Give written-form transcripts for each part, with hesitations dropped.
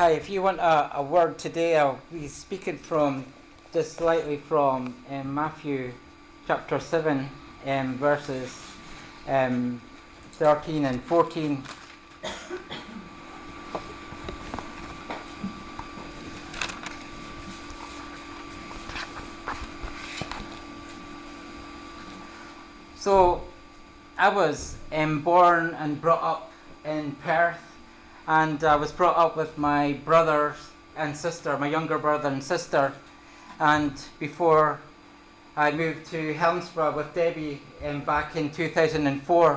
Hi, if you want a word today, I'll be speaking from just slightly from Matthew chapter 7, verses 13 and 14. So, I was born and brought up in Perth, and I was brought up with my brother and sister, my younger brother and sister, and before I moved to Helmsburgh with Debbie back in 2004.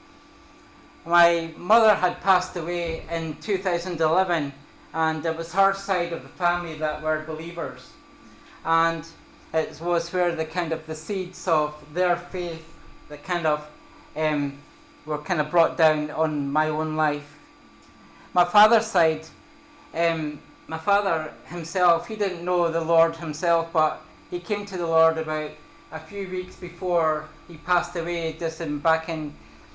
My mother had passed away in 2011, and it was her side of the family that were believers, and it was where the seeds of their faith that were brought down on my own life. My father's side, my father himself, he didn't know the Lord himself, but he came to the Lord about a few weeks before he passed away, back in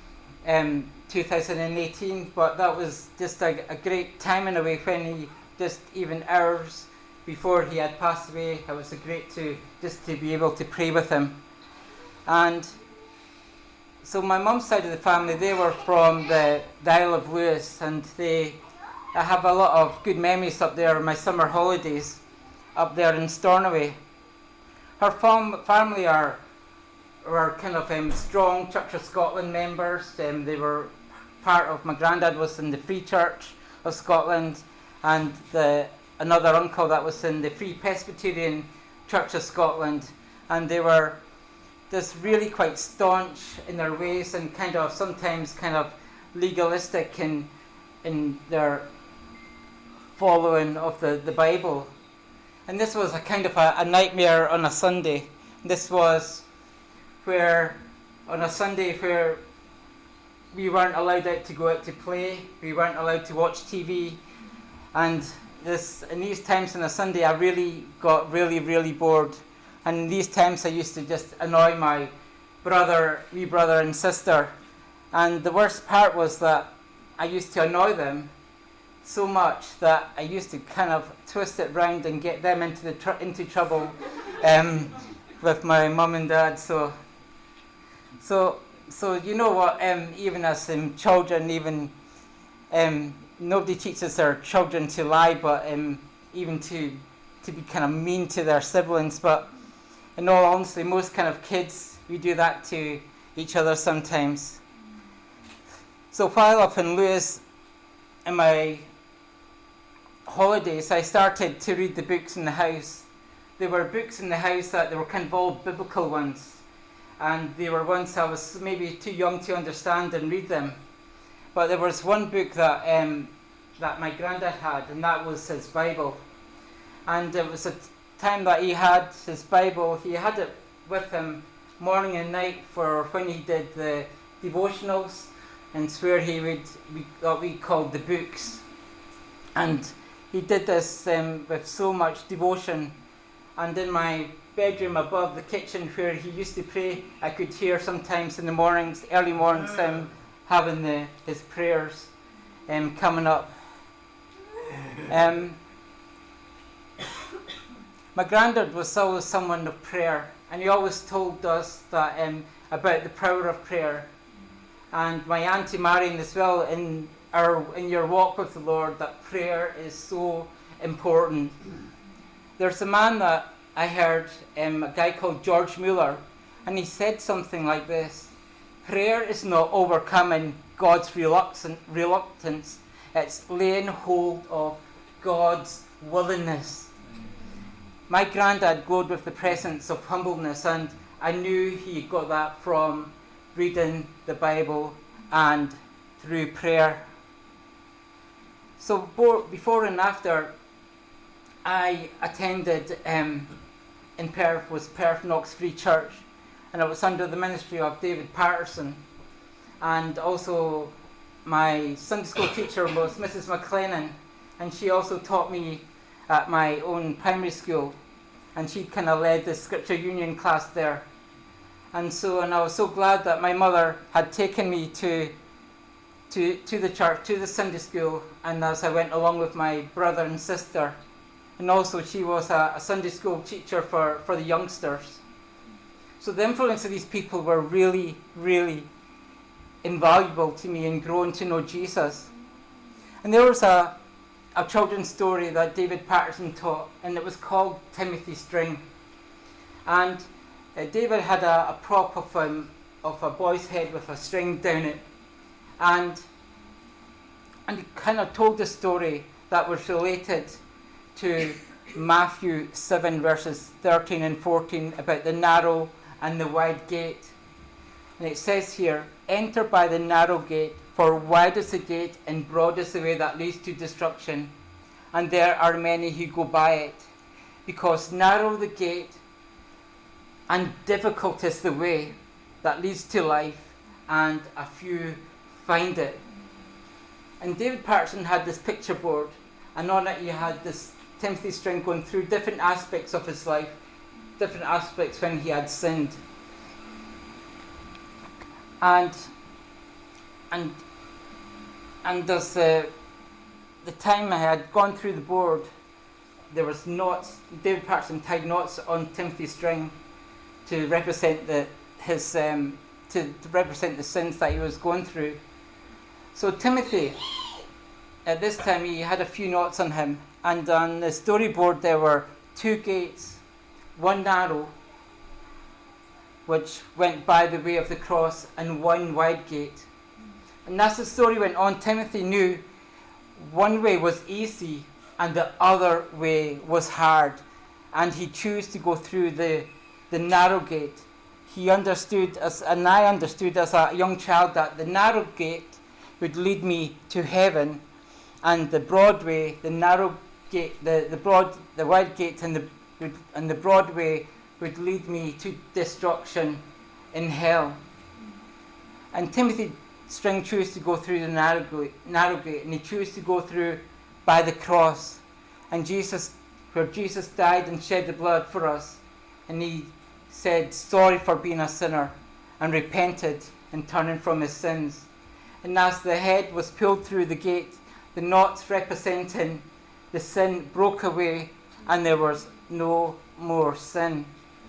2018. But that was just a great time in a way, when he just even hours before he had passed away, it was great to be able to pray with him. And so my mum's side of the family, they were from the Isle of Lewis, and I have a lot of good memories up there, my summer holidays up there in Stornoway. Her family were strong Church of Scotland members. They were part of, my granddad was in the Free Church of Scotland, and another uncle that was in the Free Presbyterian Church of Scotland, and they were just really quite staunch in their ways, and sometimes legalistic in their following of the Bible. And this was a nightmare on a Sunday. This was where on a Sunday where we weren't allowed to go out to play, we weren't allowed to watch TV, and in these times on a Sunday I really got really bored. And in these times I used to just annoy my wee brother and sister. And the worst part was that I used to annoy them so much that I used to twist it round and get them into trouble with my mum and dad. So you know what, even as children, even nobody teaches their children to lie, but even to be mean to their siblings. But in all honesty, most kids, we do that to each other sometimes. So while up in Lewis, in my holidays, I started to read the books in the house. There were books in the house that they were all biblical ones, and they were ones I was maybe too young to understand and read them. But there was one book that my granddad had, and that was his Bible. And it was a time that he had his Bible. He had it with him morning and night for when he did the devotionals, and where he would what we called the books. And he did this with so much devotion. And in my bedroom above the kitchen where he used to pray, I could hear sometimes in the mornings, early mornings, having his prayers coming up. My granddad was always someone of prayer, and he always told us that about the power of prayer. And my Auntie Marion as well, in your walk with the Lord, that prayer is so important. There's a man that I heard, a guy called George Mueller, and he said something like this: prayer is not overcoming God's reluctance, it's laying hold of God's willingness. My granddad glowed with the presence of humbleness, and I knew he got that from reading the Bible and through prayer. So before and after I attended in Perth was Perth Knox Free Church, and it was under the ministry of David Patterson. And also my Sunday school teacher was Mrs. McLennan, and she also taught me at my own primary school, and she led the Scripture Union class there. And I was so glad that my mother had taken me to to the church, to the Sunday school, and as I went along with my brother and sister. And also she was a Sunday school teacher for the youngsters. So the influence of these people were really, really invaluable to me in growing to know Jesus. And there was a children's story that David Patterson taught, and it was called Timothy String. And David had a prop of a boy's head with a string down it. And he kind of told a story that was related to Matthew 7 verses 13 and 14 about the narrow and the wide gate. And it says here, "Enter by the narrow gate, for wide is the gate and broad is the way that leads to destruction, and there are many who go by it. Because narrow the gate and difficult is the way that leads to life, and a few find it." And David Patterson had this picture board, and on it he had this Timothy String going through different aspects of his life, different aspects when he had sinned. And as the time I had gone through the board, there was knots. David Patterson tied knots on Timothy String to represent to represent the sins that he was going through. So Timothy, at this time, he had a few knots on him, and on the storyboard there were 2 gates, one narrow, which went by the way of the cross, and one wide gate. And as the story went on, Timothy knew one way was easy and the other way was hard, and he chose to go through the narrow gate. He understood, and I understood as a young child, that the narrow gate would lead me to heaven, and the broad way, the narrow gate, the wide gate, and the broad way would lead me to destruction in hell. And Timothy String chose to go through the narrow gate, and he chose to go through by the cross, and where Jesus died and shed the blood for us, and he said sorry for being a sinner and repented and turning from his sins. And as the head was pulled through the gate, the knots representing the sin broke away, and there was no more sin.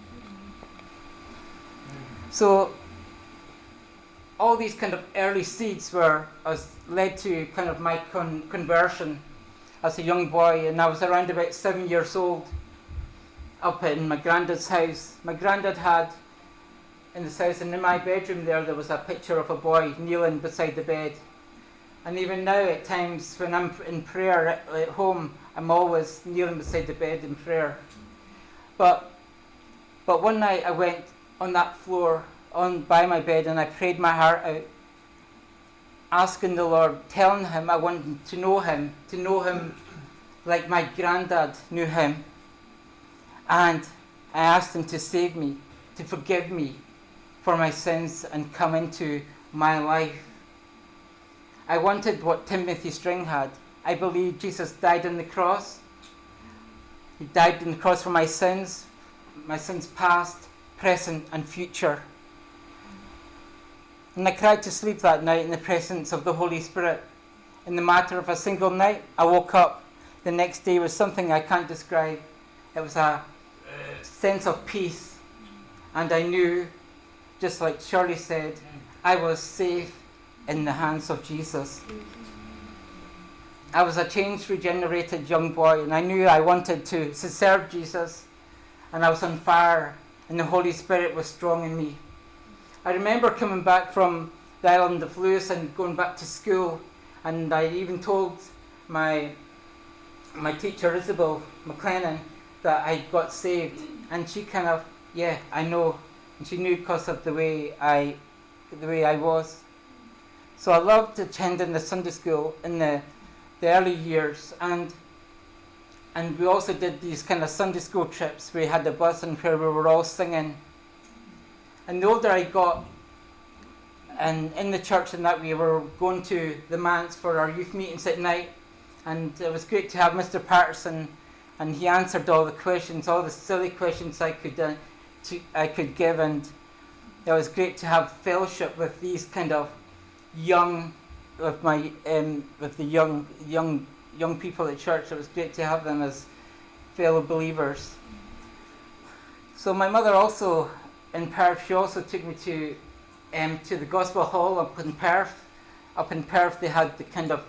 So all these kind of early seeds led to kind of my conversion as a young boy, and I was around about 7 years old, up in my granddad's house. My granddad had in his house, and in my bedroom there was a picture of a boy kneeling beside the bed. And even now at times when I'm in prayer at home, I'm always kneeling beside the bed in prayer. But one night I went on that floor by my bed, and I prayed my heart out, asking the Lord, telling him I wanted to know him like my granddad knew him. And I asked him to save me, to forgive me for my sins and come into my life. I wanted what Timothy String had. I believed Jesus died on the cross. He died on the cross for my sins past, present and future. And I cried to sleep that night in the presence of the Holy Spirit. In the matter of a single night, I woke up the next day with something I can't describe. It was a sense of peace. And I knew, just like Shirley said, I was safe in the hands of Jesus. I was a changed, regenerated young boy, and I knew I wanted to serve Jesus, and I was on fire, and the Holy Spirit was strong in me. I remember coming back from the island of Lewis and going back to school, and I even told my teacher, Isabel McLennan, that I got saved, and she kind of, yeah, I know, and she knew because of the way I was. So I loved attending the Sunday school in the early years, and we also did these kind of Sunday school trips. We had a bus and where we were all singing. And the older I got, and in the church and that we were going to the manse for our youth meetings at night, and it was great to have Mr. Patterson, and he answered all the questions, all the silly questions I could give, and it was great to have fellowship with these kind of young with the young people at church. It was great to have them as fellow believers. So my mother also in Perth, she also took me to the Gospel Hall up in Perth. Up in Perth, they had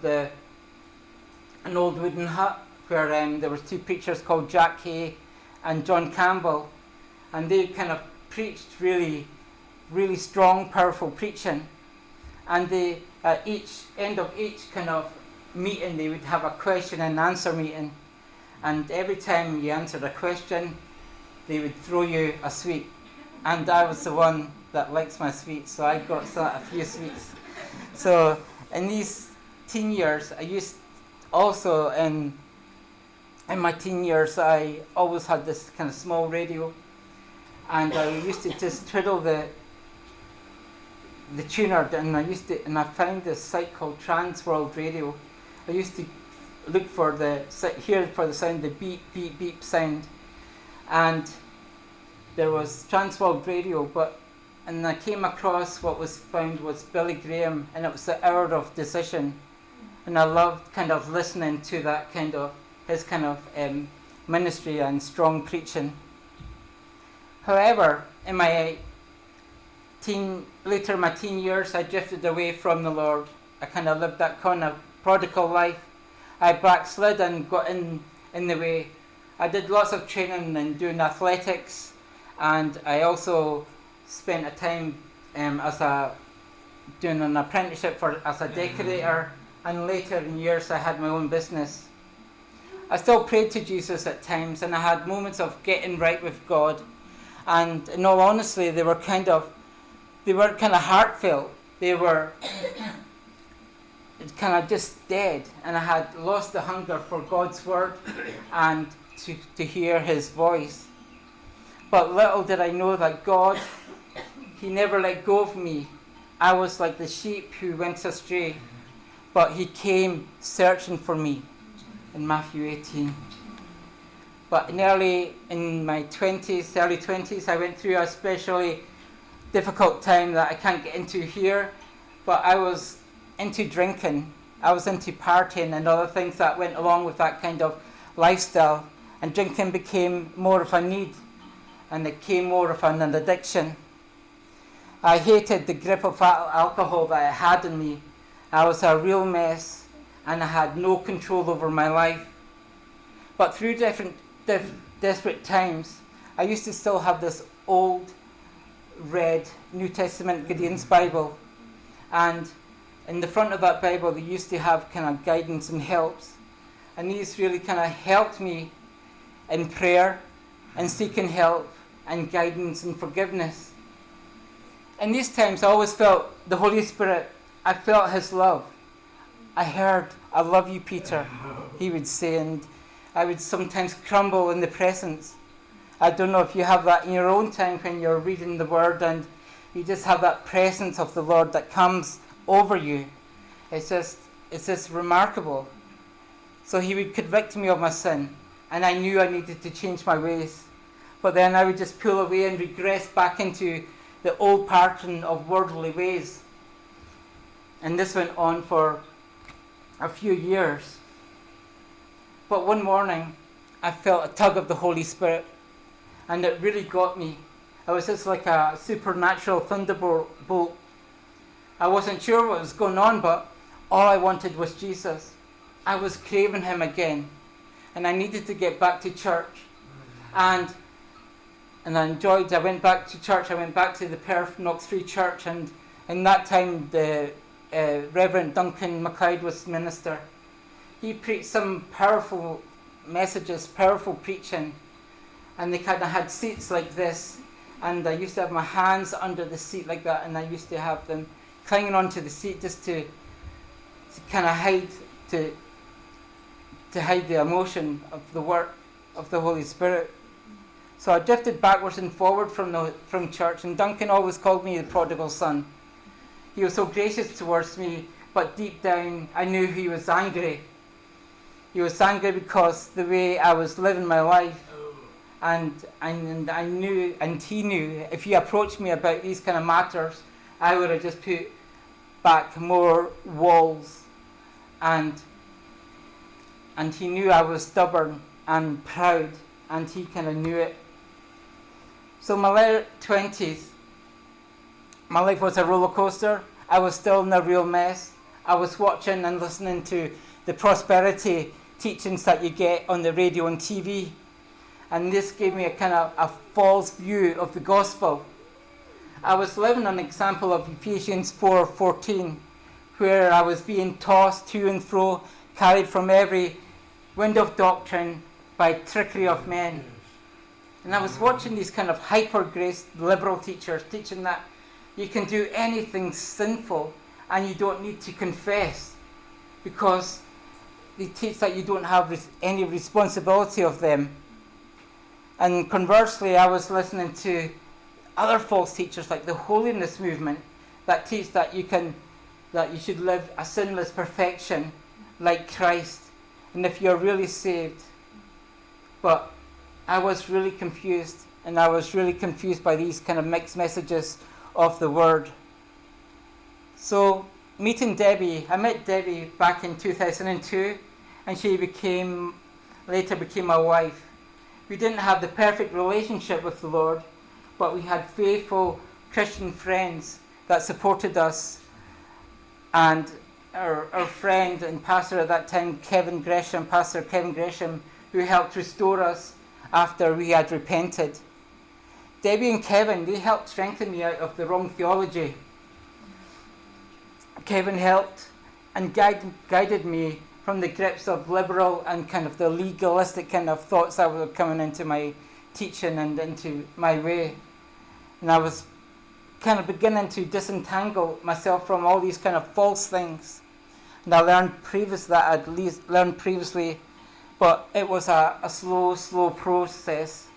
an old wooden hut where there was two preachers called Jack Hay and John Campbell, and they kind of preached really, really strong, powerful preaching. And they, at each end of each kind of meeting, they would have a question and answer meeting. And every time you answered a question, they would throw you a sweet. And I was the one that likes my sweets, so I got a few sweets. So in these teen years, I used also in my teen years, I always had this kind of small radio, and I used to just twiddle the tuner, and I found this site called Transworld Radio. I used to look for hear for the sound, the beep beep beep sound, and there was Transworld Radio, and I came across what was found was Billy Graham, and it was the Hour of Decision, and I loved kind of listening to that kind of his kind of ministry and strong preaching. However, in my teen years, I drifted away from the Lord. I kind of lived that kind of prodigal life. I backslid and got in the way. I did lots of training and doing athletics, and I also spent a time doing an apprenticeship as a decorator, and later in years I had my own business. I still prayed to Jesus at times, and I had moments of getting right with God, and in all honesty, they weren't kind of heartfelt. They were kind of just dead, and I had lost the hunger for God's word and to hear his voice. But little did I know that God, he never let go of me. I was like the sheep who went astray, but he came searching for me in Matthew 18. But in my early 20s, I went through a especially difficult time that I can't get into here, but I was into drinking, I was into partying and other things that went along with that kind of lifestyle, and drinking became more of a need, and it became more of an addiction. I hated the grip of alcohol that I had in me. I was a real mess, and I had no control over my life. But through desperate times, I used to still have this old red New Testament Gideon's Bible, and in the front of that Bible they used to have kind of guidance and helps, and these really kind of helped me in prayer and seeking help and guidance and forgiveness. In these times I always felt the Holy Spirit. I felt his love. I heard, "I love you, Peter," he would say, and I would sometimes crumble in the presence. I don't know if you have that in your own time when you're reading the word and you just have that presence of the Lord that comes over you. It's just remarkable. So he would convict me of my sin, and I knew I needed to change my ways. But then I would just pull away and regress back into the old pattern of worldly ways. And this went on for a few years. But one morning, I felt a tug of the Holy Spirit, and it really got me. It was just like a supernatural thunderbolt. I wasn't sure what was going on, but all I wanted was Jesus. I was craving him again, and I needed to get back to church. And I went back to church. I went back to the Perth Knox Free Church, and in that time the Reverend Duncan MacLeod was minister. He preached some powerful messages, powerful preaching, and they kind of had seats like this, and I used to have my hands under the seat like that, and I used to have them clinging onto the seat just to kind of hide to hide the emotion of the work of the Holy Spirit. So I drifted backwards and forward from church, and Duncan always called me the prodigal son. He was so gracious towards me, but deep down I knew he was angry. He was angry because the way I was living my life, and I knew, and he knew, if he approached me about these kind of matters, I would have just put back more walls, and he knew I was stubborn and proud, and he kind of knew it. So my late 20s, my life was a roller coaster. I was still in a real mess. I was watching and listening to the prosperity teachings that you get on the radio and TV. And this gave me a kind of a false view of the gospel. I was living an example of Ephesians 4:14, where I was being tossed to and fro, carried from every wind of doctrine by trickery of men. And I was watching these kind of hyper-grace liberal teachers teaching that you can do anything sinful and you don't need to confess, because they teach that you don't have any responsibility of them. And conversely, I was listening to other false teachers like the holiness movement that teach that you should live a sinless perfection like Christ, and if you're really saved. But I was really confused, and I was really confused by these kind of mixed messages of the word. So meeting Debbie, I met Debbie back in 2002, and she later became my wife. We didn't have the perfect relationship with the Lord, but we had faithful Christian friends that supported us. And our friend and pastor at that time, Pastor Kevin Gresham, who helped restore us after we had repented. Debbie and Kevin, they helped strengthen me out of the wrong theology. Kevin helped and guided me from the grips of liberal and kind of the legalistic kind of thoughts that were coming into my teaching and into my way. And I was kind of beginning to disentangle myself from all these kind of false things. And I learned previously, but it was a slow process.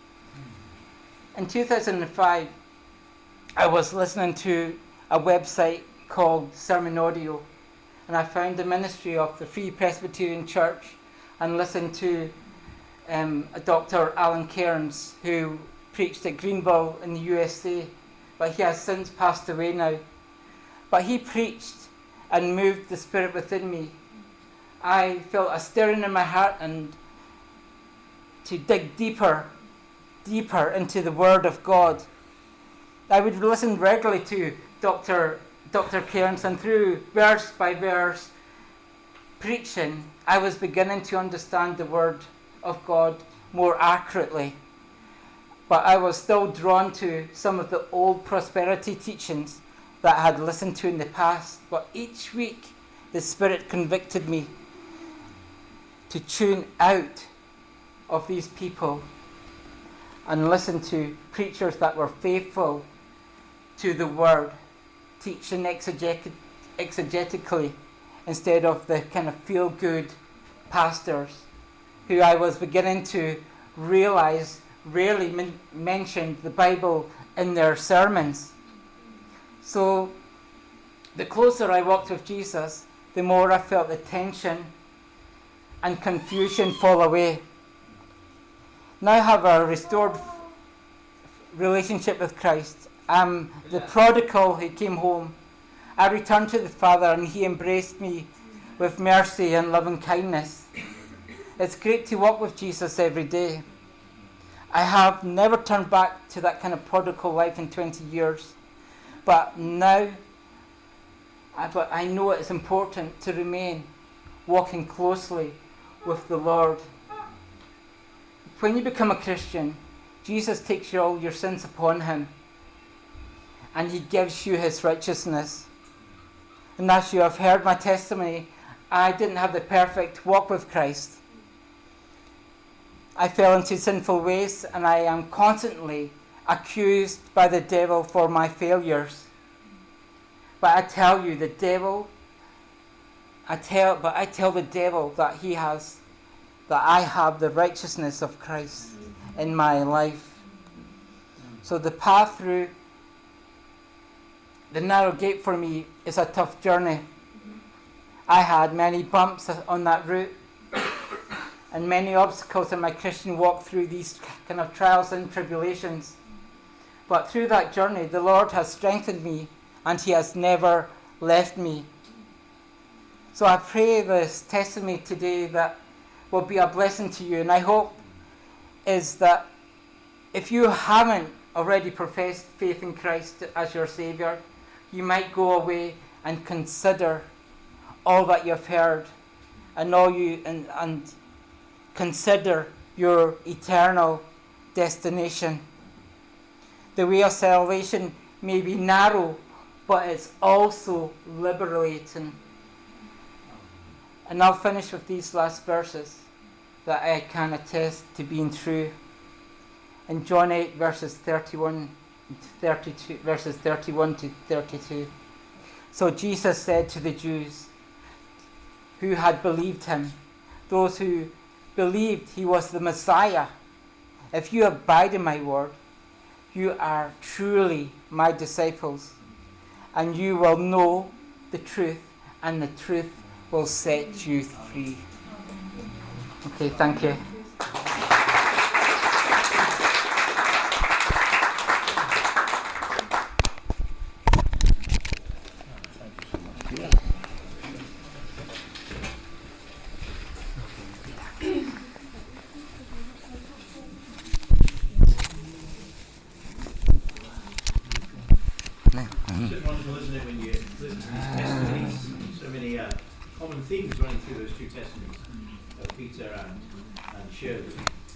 In 2005, I was listening to a website called Sermon Audio, and I found the ministry of the Free Presbyterian Church and listened to Dr. Alan Cairns, who preached at Greenville in the USA, but he has since passed away now. But he preached and moved the Spirit within me. I felt a stirring in my heart and to dig deeper into the Word of God. I would listen regularly to Dr. Cairns, and through verse by verse preaching, I was beginning to understand the Word of God more accurately. But I was still drawn to some of the old prosperity teachings that I had listened to in the past. But each week, the Spirit convicted me to tune out of these people and listen to preachers that were faithful to the Word, teaching exegetically instead of the kind of feel-good pastors who I was beginning to realize rarely mentioned the Bible in their sermons. So the closer I walked with Jesus, the more I felt the tension and confusion fall away. Now I have a restored relationship with Christ. I'm the prodigal who came home. I returned to the Father, and He embraced me with mercy and loving kindness. It's great to walk with Jesus every day. I have never turned back to that kind of prodigal life in 20 years. But now, I know it's important to remain walking closely with the Lord. When you become a Christian, Jesus takes all your sins upon Him, and He gives you His righteousness. And as you have heard my testimony, I didn't have the perfect walk with Christ. I fell into sinful ways, and I am constantly accused by the devil for my failures. But I tell you, I tell the devil that I have the righteousness of Christ in my life. So the path through the narrow gate for me is a tough journey. I had many bumps on that route and many obstacles in my Christian walk through these kind of trials and tribulations. But through that journey, the Lord has strengthened me, and He has never left me. So I pray this testimony today that will be a blessing to you. And I hope is that if you haven't already professed faith in Christ as your Saviour, you might go away and consider all that you've heard and consider your eternal destination. The way of salvation may be narrow, but it's also liberating. And I'll finish with these last verses that I can attest to being true. In John 8, verses 31 to 32. So Jesus said to the Jews who had believed him, those who believed he was the Messiah, if you abide in my word, you are truly my disciples, and you will know the truth, and the truth will set you free. Okay, thank you. Just wonderful, isn't it, when you listen to these testimonies, so many common themes running through those two testimonies of Peter and Shirley.